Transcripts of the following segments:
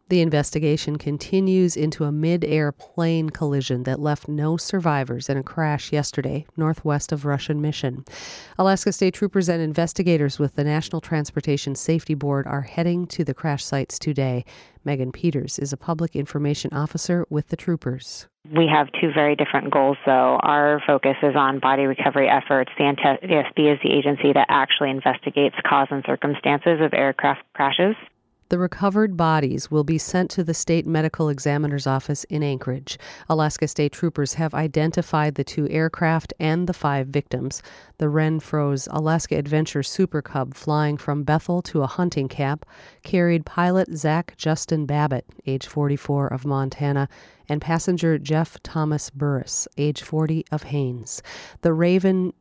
The investigation continues into a mid-air plane collision that left no survivors in a crash yesterday northwest of Russian Mission. Alaska State Troopers and investigators with the National Transportation Safety Board are heading to the crash sites today. Megan Peters is a public information officer with the troopers. We have two very different goals, though. Our focus is on body recovery efforts. The NTSB is the agency that actually investigates cause and circumstances of aircraft crashes. The recovered bodies will be sent to the state medical examiner's office in Anchorage. Alaska State Troopers have identified the two aircraft and the 5 victims. The Renfro's Alaska Adventure Super Cub, flying from Bethel to a hunting camp, carried pilot Zach Justin Babbitt, age 44, of Montana, and passenger Jeff Thomas Burris, age 40, of Haines. The Raven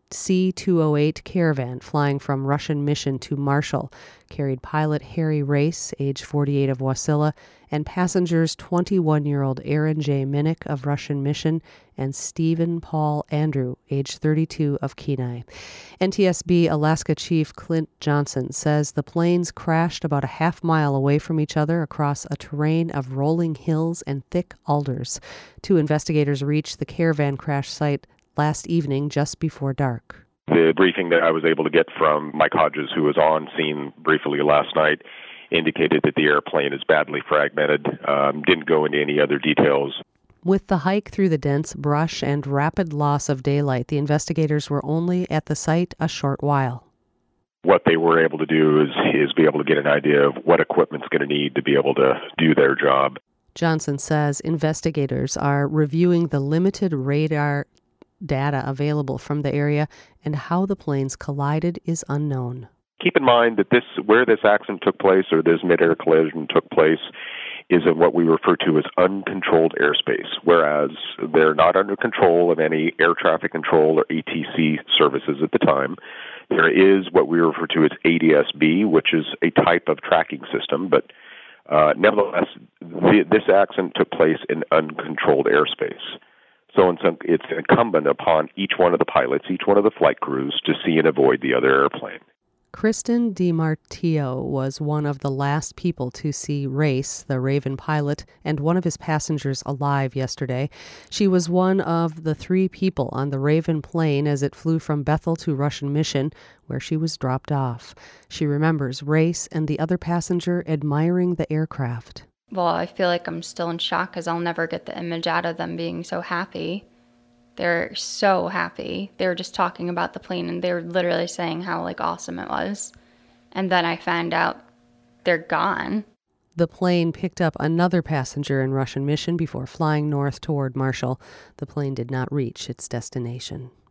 C-208 Caravan, flying from Russian Mission to Marshall, carried pilot Harry Race, age 48, of Wasilla, and passengers 21-year-old Aaron J. Minnick of Russian Mission and Stephen Paul Andrew, age 32, of Kenai. NTSB Alaska Chief Clint Johnson says the planes crashed about a half-mile away from each other across a terrain of rolling hills and thick alders. 2 investigators reached the caravan crash site last evening just before dark. The briefing that I was able to get from Mike Hodges, who was on scene briefly last night, indicated that the airplane is badly fragmented, didn't go into any other details. With the hike through the dense brush and rapid loss of daylight, the investigators were only at the site a short while. What they were able to do is be able to get an idea of what equipment's going to need to be able to do their job. Johnson says investigators are reviewing the limited radar data available from the area, and how the planes collided is unknown. Keep in mind that where this accident took place, or this mid-air collision took place, is in what we refer to as uncontrolled airspace, whereas they're not under control of any air traffic control or ATC services at the time. There is what we refer to as ADS-B, which is a type of tracking system, but nevertheless, this accident took place in uncontrolled airspace. So it's incumbent upon each one of the pilots, each one of the flight crews, to see and avoid the other airplane. Kristen DiMartio was one of the last people to see Race, the Raven pilot, and one of his passengers alive yesterday. She was one of the 3 people on the Raven plane as it flew from Bethel to Russian Mission, where she was dropped off. She remembers Race and the other passenger admiring the aircraft. Well, I feel like I'm still in shock because I'll never get the image out of them being so happy. They're so happy. They were just talking about the plane and they were literally saying how awesome it was. And then I found out they're gone. The plane picked up another passenger in Russian Mission before flying north toward Marshall. The plane did not reach its destination.